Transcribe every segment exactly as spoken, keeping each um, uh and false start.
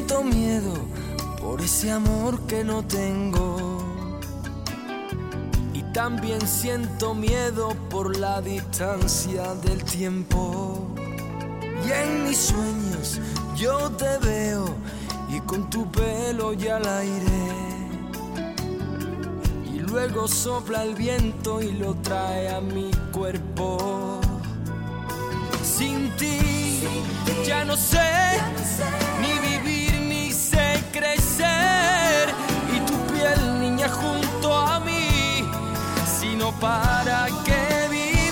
siento miedo por ese amor que no tengo. Y también siento miedo por la distancia del tiempo. Y en mis sueños yo te veo y con tu pelo ya al aire. Y luego sopla el viento y lo trae a mi cuerpo. Sin ti ya no sé ni vivir ni sé crecer. Y tu piel, niña, junto a mí, sino para qué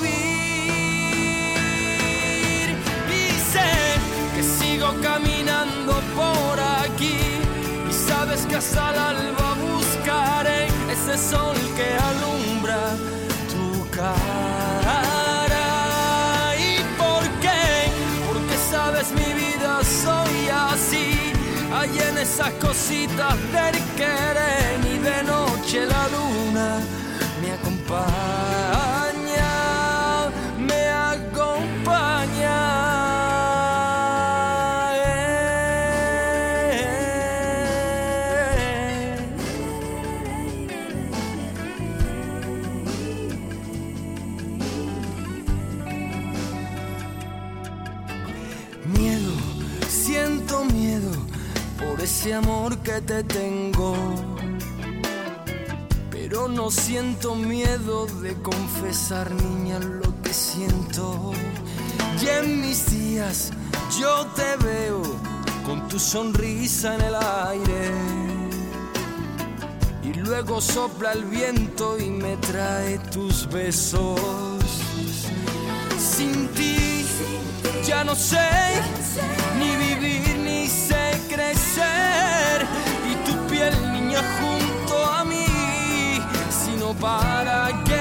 vivir. Y sé que sigo caminando por aquí, y sabes que hasta el alba buscaré ese sol que alumbra tu cara. Sabes, mi vida soy así. Hay en esas cositas del querer, y de noche la luna me acompaña, me acompaña. Miedo, siento miedo por ese amor que te tengo, pero no siento miedo de confesar, niña, lo que siento. Y en mis días yo te veo con tu sonrisa en el aire, y luego sopla el viento y me trae tus besos. Sin ti ya no sé ni vivir ni sé crecer. Y tu piel, niña, junto a mí, sino para qué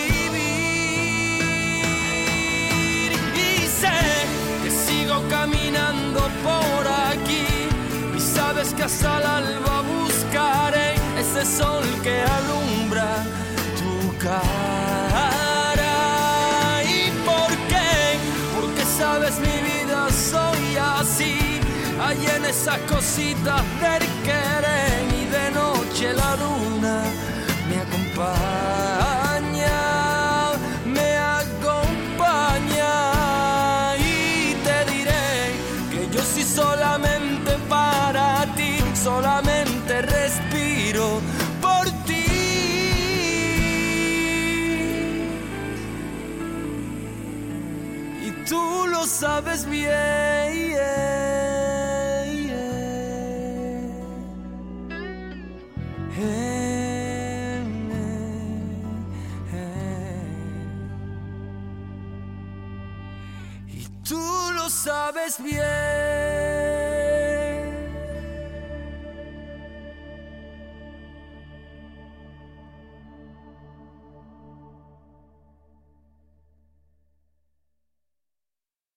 vivir. Y sé que sigo caminando por aquí, y sabes que hasta el alba buscaré ese sol que alumbra tu cara. Sabes, mi vida soy así. Hay en esas cositas del querer, y de noche la luna me acompaña, me acompaña. Y te diré que yo sí solamente para ti, solamente respiro por ti. Tú lo sabes bien, yeah, yeah. Hey, hey, hey. Y tú lo sabes bien.